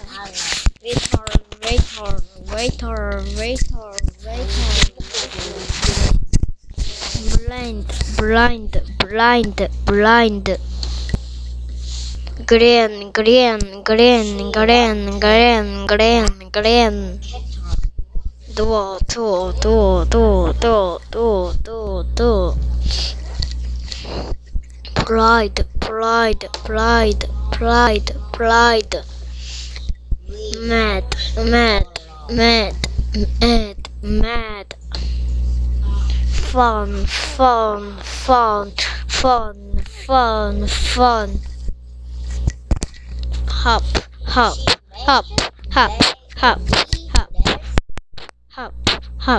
Waiter, waiter, waiter, waiter, waiter. Blind, blind, blind, blind. Green, green, green, green, green, green, green. Do, do, do, do, do, do, do, do. Pride, pride, pride, pride, pride. Mad, mad, mad, mad, mad. Fun, fun, fun, fun, fun, fun. Hop, hop, hop, hop, hop.